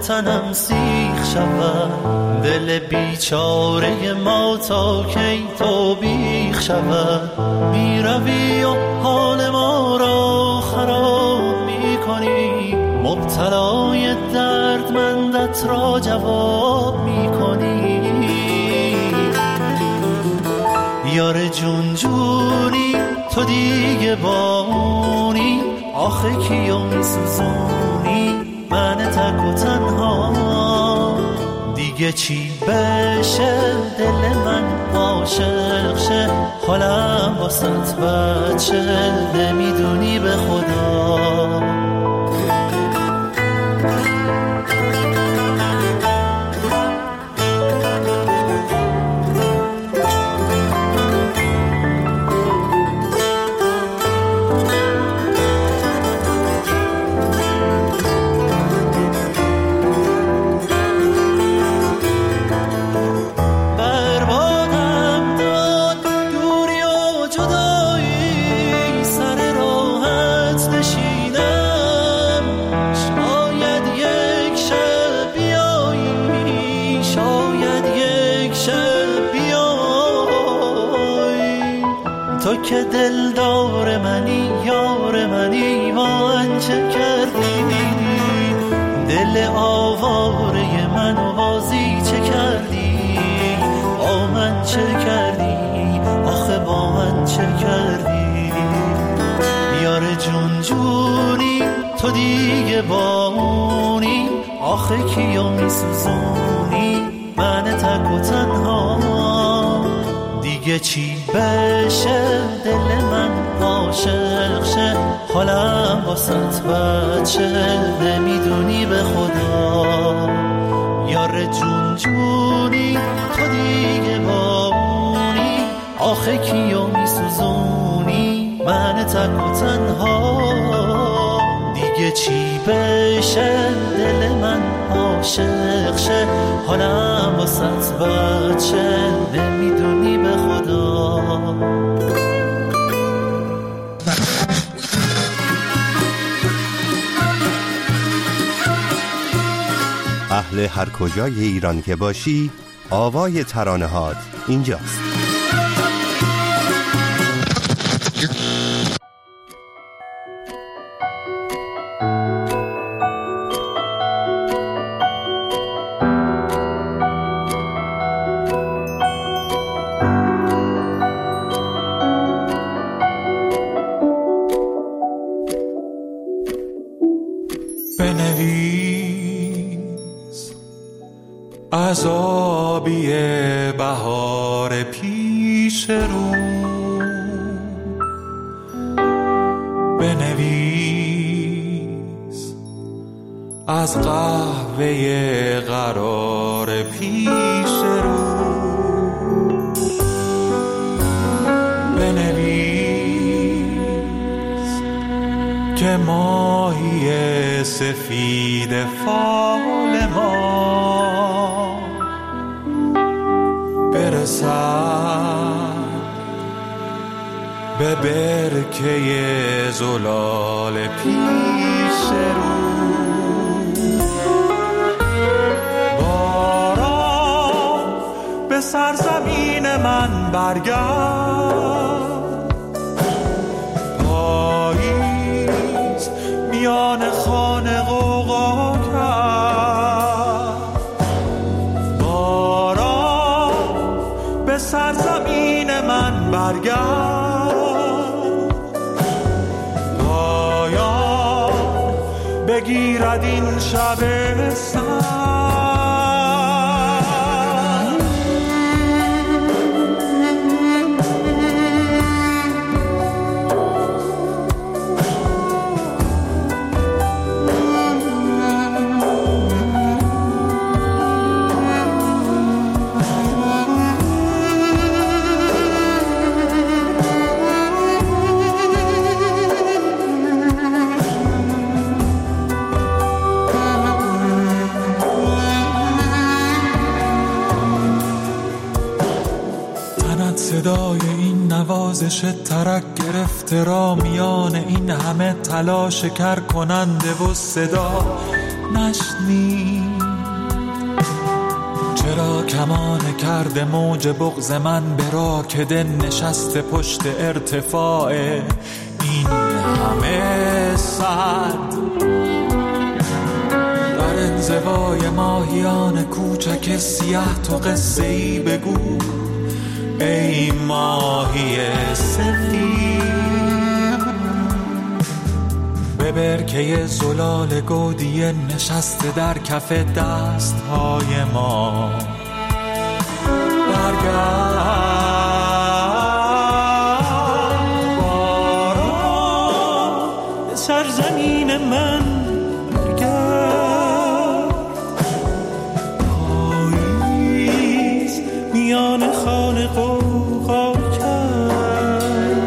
تنم سیخ شود، دل بیچاره ما تا کی تو بیخ شود. میروی و حال ما را خراب میکنی، مبتلای دردمندت را جواب میکنی. یار جون جونی تو دیگه بامونی، آخه کیو میسوزونی من تک و تنها. دیگه چی بشه دل من عاشق شه، حالم واسط بچه نمیدونی به خدا. تو که دلدار منی یار منی، من چه کردی؟ دل آواره منو بازی چه کردی؟ با من چه کردی؟ آخه با من چه کردی؟ یار جون جونی تو دیگه بامونی، آخه کیو میسوزونی من تک و تنها. دیگه چی بشه دل من عاشق شه، حالم واسط بچه نمیدونی به خدا. یار جون جونی تو دیگه بامونی، آخه کیو میسوزونی من تک و تنها. دیگه چی بشه دل من عاشق شه، حالم واسط بچه نمیدونی به خدا. اهل هر کجای ایران که باشی، آوای ترانه‌هات اینجاست. بنویس از آبی بهار پیش رو، بنویس از قهوه قرار پیش رو، بنویس که ماهی سفید فال ما برسد به برکه زلال پیش رو. باران به سرزمین من برگرد، پاییز میان خانه غوغا کرد. باران به سرزمین من برگرد، پایان بگیرد این شب سرد. صدای این نوازش ترک گرفته را میان این همه تلاش کر کننده و صدا نشنید. چرا کمانه کرده موج بغض من به راکده نشسته پشت ارتفاع این همه صد، در انزوای ماهیان کوچک سیاه تو قصه ای بگو ای ماهی سفید، به برکه زلال گودیه نشسته در کف دستهای ما. برگرد باران به سرزمین من، برگرد پاییز میان خانه قوقا کرد،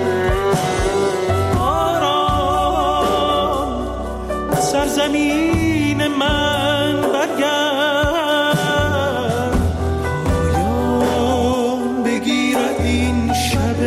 باران به سرزمین من برگرد، پایان بگیرد این شب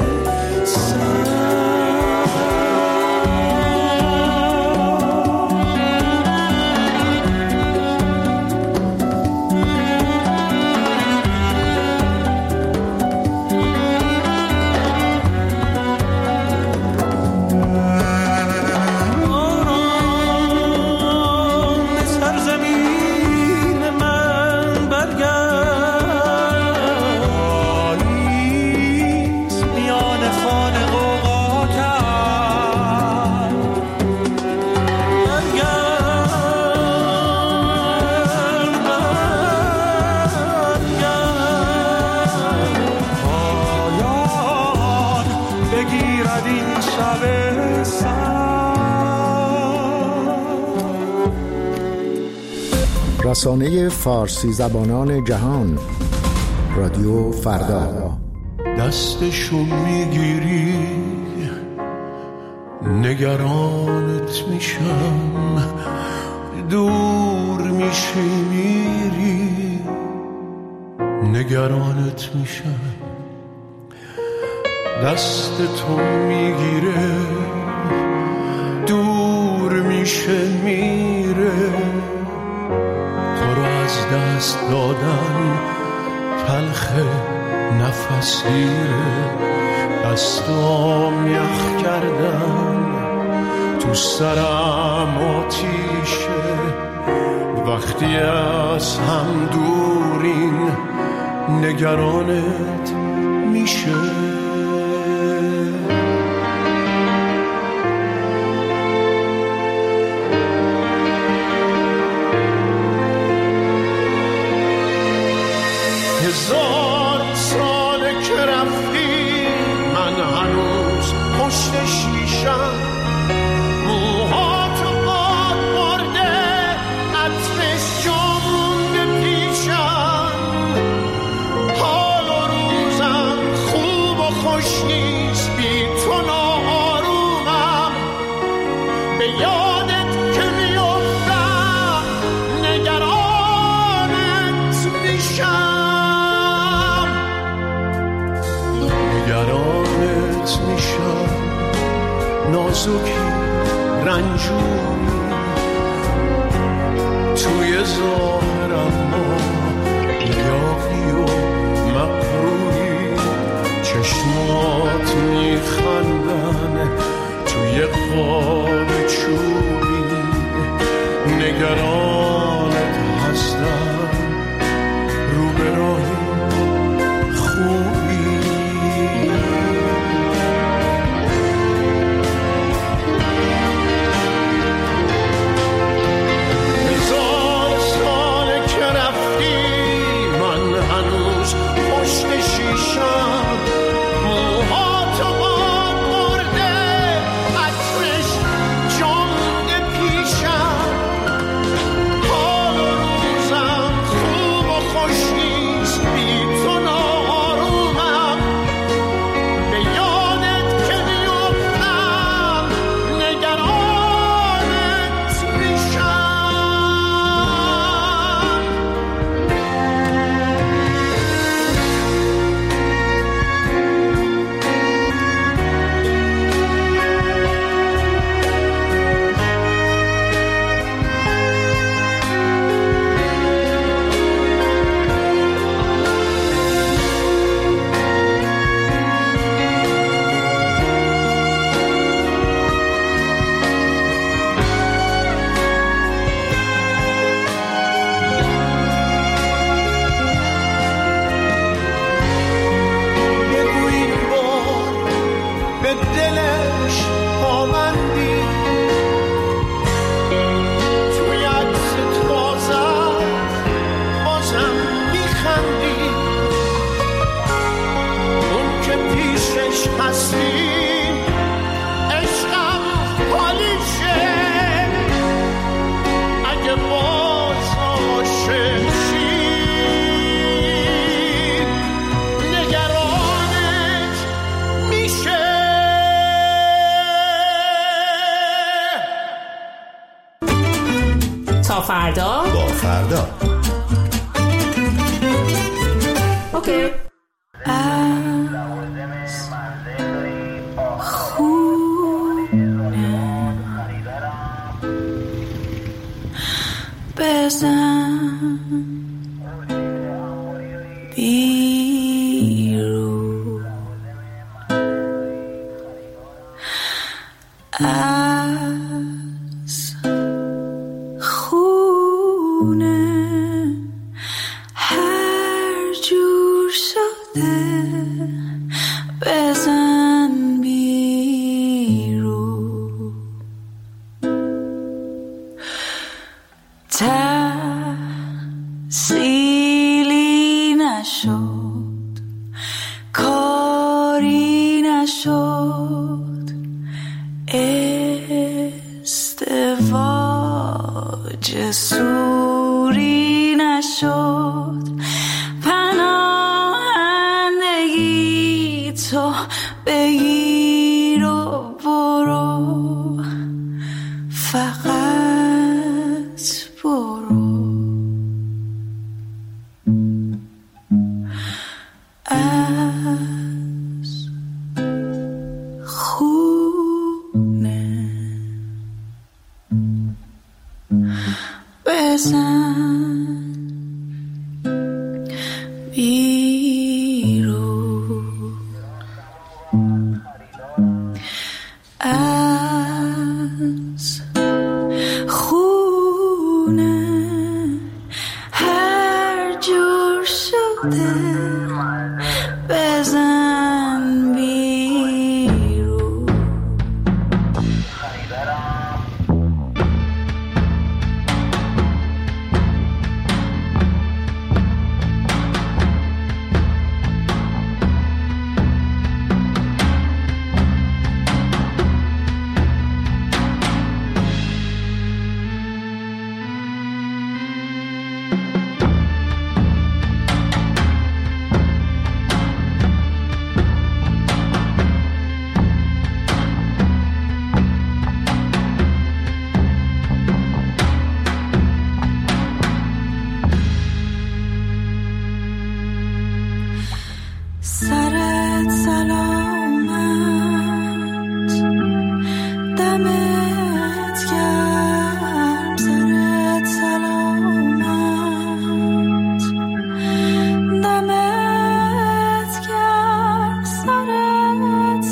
رسانه فارسی زبانان جهان، رادیو فردا. دستشو میگیری نگرانت میشم، دور میشی میری نگرانت میشم، دست تو میگیره دور میشه میره، دست دادن تلخ نفسیره، دستام یخ کردن تو سرم آتیشه، وقتی از هم دورین نگرانت میشه. هزار ساله که رفتی من هنوز پشت شیشم، موهاتو باد برده عطرش جا مونده پیشم، حال و روزم خوب و خوش نیست بی تو ناآرومم، به یادت که میافتم نگرانت میشم، نگرانت میشم، نازکی رنجوری توی ظاهرم ما یاقی و مقروری، چشمات میخندن توی قاب چوبی، نگرانت هستم رو به راهی خوبی. موهاتو باد برده عطرش پیشش هستیم، عشقم حالیشه اگه باز عاشق شی، نگرانت میشه. تا فردا با فردا. اوکی. بزن بیرون از خونه، هر جور شده بزن بیرون. تحصیلی نشد، کاری نشد، ازدواج سوری نشد، پناهندگی تو بگیر و برو، فقط برو. از خونه بزن بیرون. از خونه هر جور شده بزن بیرون. سرت سلامت، دمت گرم. سرت سلامت، دمت گرم. سرت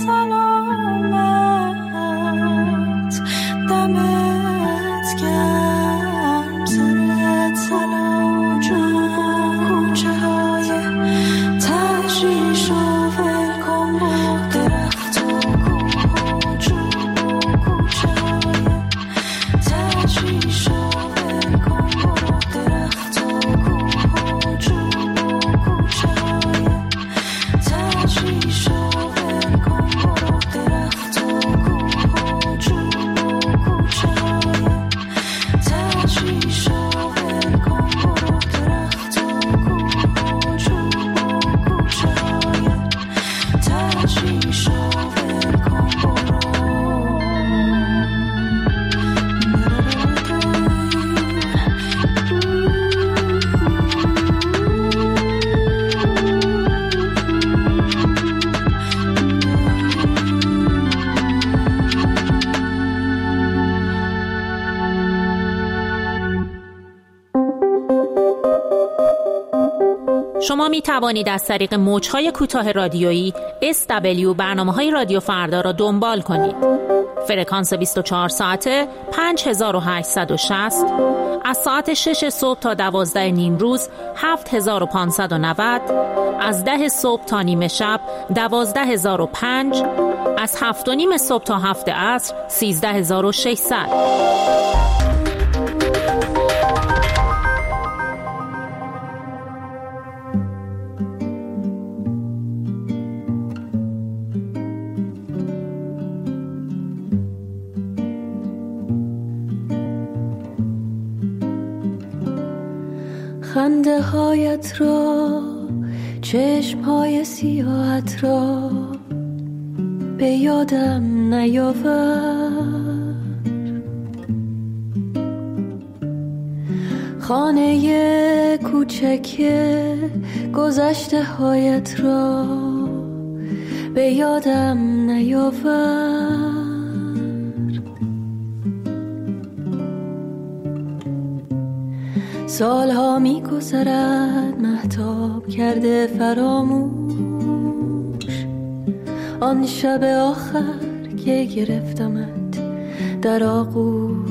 سلامت، دمت گرم. سرت سلامت. کوچه های تشریش و ولکن با درخت و کوه و چوب و کوچه های تشریش و ولکن با درخت و کوه و چوب و کوچه های تشریش و ولکن با درخت و کوه و چوب و کوچه های تشریش و ولکن با درخت و کوه و چوب و کوچه های تشریش و ولکن شما می توانید از طریق موج‌های کوتاه رادیویی SW برنامه‌های رادیو فردا را دنبال کنید. فرکانس 24 ساعته 5860، از ساعت 6 صبح تا 12 نیم روز 7590، از 10 صبح تا نیمه شب 12005، از 7 و نیم صبح تا 7 عصر 13600. خنده هایت را، چشم های سیاهت را به یادم نیاور. خانه کوچک گذشته هایت را به یادم نیاور. سالها می گذرد مهتاب کرده فراموش، آن شب آخر که گرفتمت در آغوش.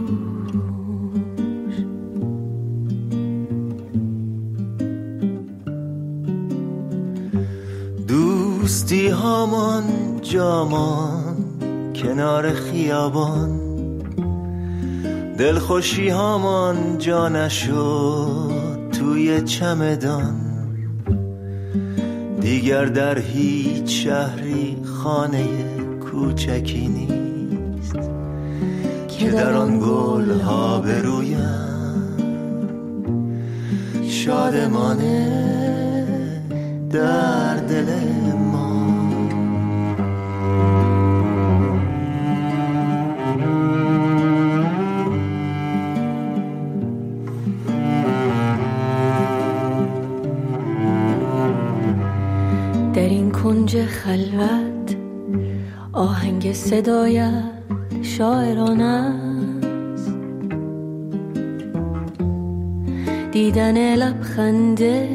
دوستی هامان جامان کنار خیابان، دلخوشی هامان جا نشد توی چمدان. دیگر در هیچ شهری خانه کوچکی نیست که در آن گل ها برویم شادمانه در دل ما. در این کنج خلوت آهنگ صدایت شاعرانه است، دیدن لبخنده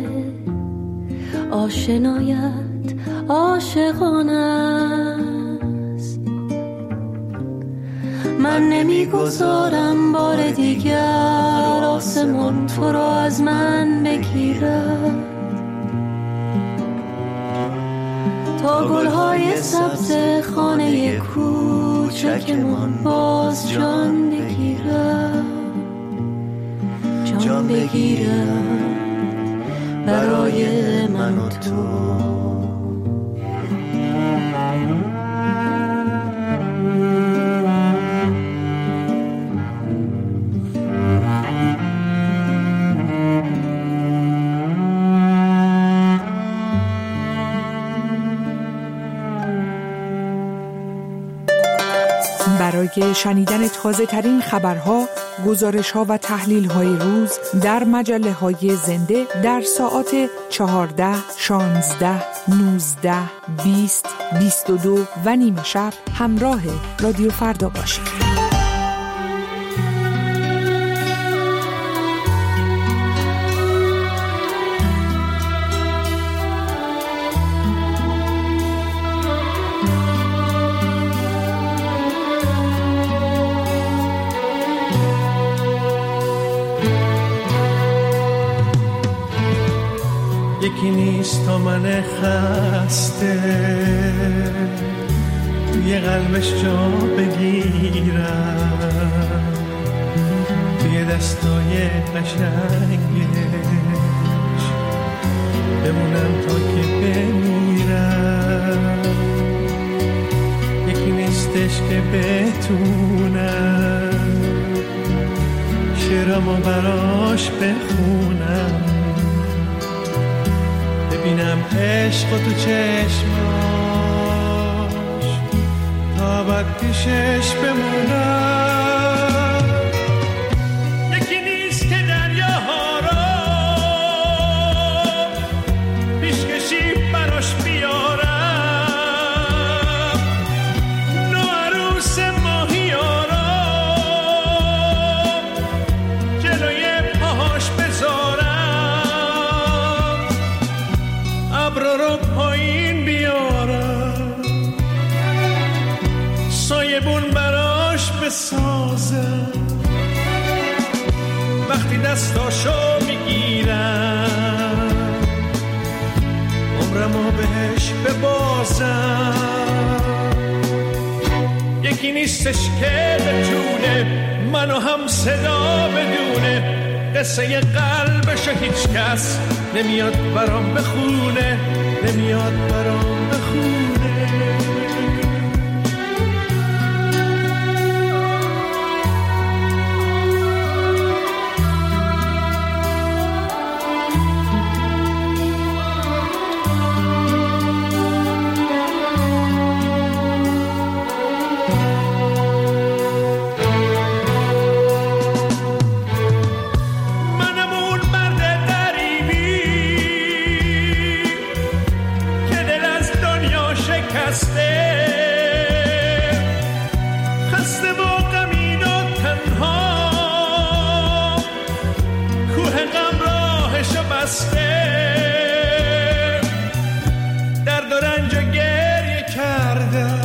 آشنایت عاشقانه است. من نمیگذارم بار دیگر آسمان تو را از من بگیرد، تا گلهای سبز خانه کوچکمان باز جان بگیرد، جان بگیرد برای من و تو. برای شنیدن تازه ترین خبرها، گزارش‌ها و تحلیل‌های روز در مجله‌های زنده در ساعات 14، 16، 19، 20، 22 و نیم شب همراه رادیو فردا باشید. یکی نیست تا من خسته توی قلبش جا بگیرم، توی دستای قشنگش بمونم تا که بمیرم. یکی نیستش که بتونم شعرامو براش بخونم، ببینم عشق تو چشماش تا بعد پیشش بمونم. یکی نیست که دریاها را پیشکشی براش بیارم، نو عروس ماهیارا جلوی پاهاش بذارم، ابرا رو پایین بیارم، سایبون براش بسازم. وقتی دستاشو میگیرم عمرمو بهش ببازم. یکی نیستش که بتونه منو هم صدا بدونه، قصه قلبشو هیچ کس نمیاد برام بخونه، نمیاد برام بخونه. شکسته، خسته و غمین و تنها، کوه غم راهشو بسته، درد و رنج و گریه کردم.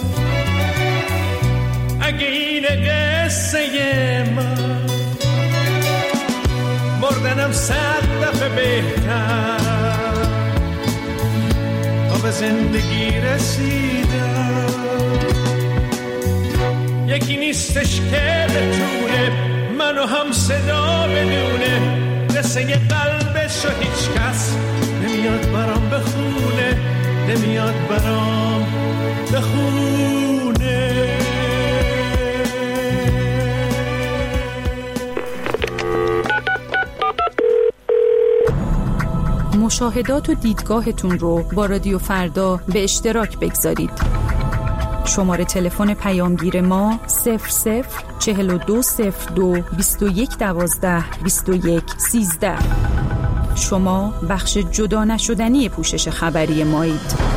اگه این قصه من، مردنم 100 دفعه بهتر. به زندگی رسیدم، یکی نیستش که بتونه منو هم صدا بدونه، قصه قلبشو هیچ کس نمیاد برام بخونه، نمیاد برام بخونه. مشاهدات و دیدگاهتون رو با رادیو فردا به اشتراک بگذارید. شماره تلفن پیامگیر ما 004202 2112 2113. شما بخش جدا نشدنی پوشش خبری مایید.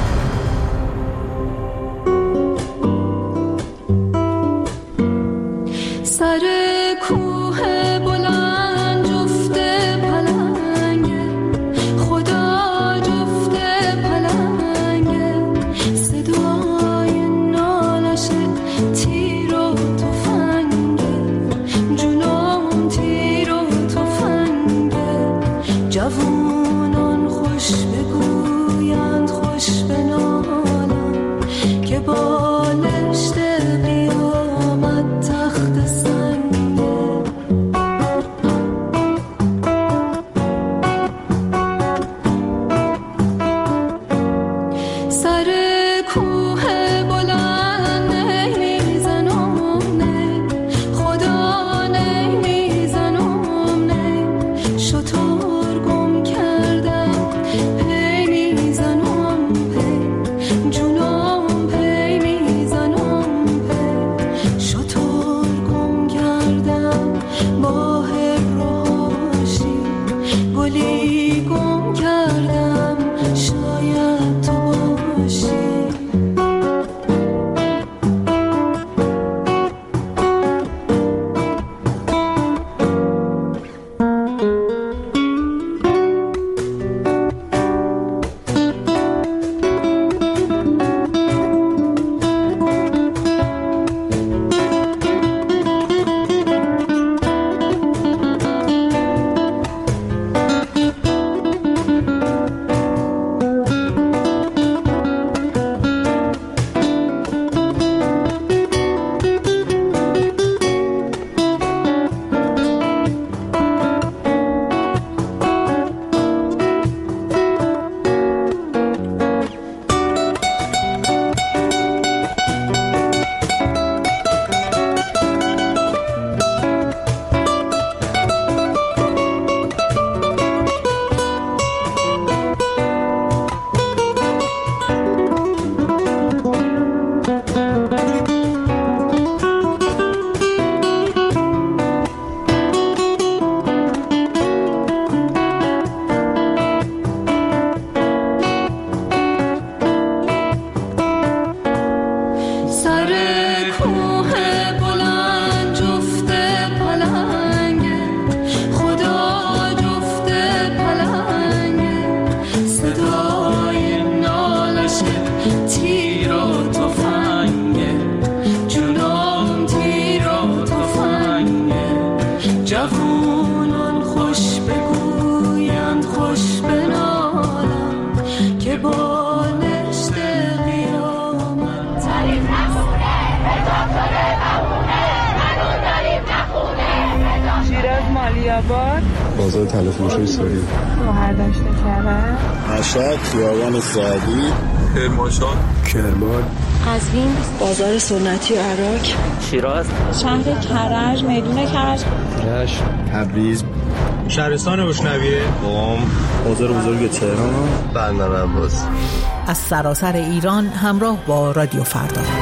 بازار تلفروشی سوری برداشت کرد مشهد خیابان سعدی کرمانشاه کرمان قزوین بازار سنتی عراق شیراز شهر کرج میدون کرج رشت تبریز شهرستان گشنویه قم بازار بزرگ تهران بندر عباس. از سراسر ایران همراه با رادیو فردا.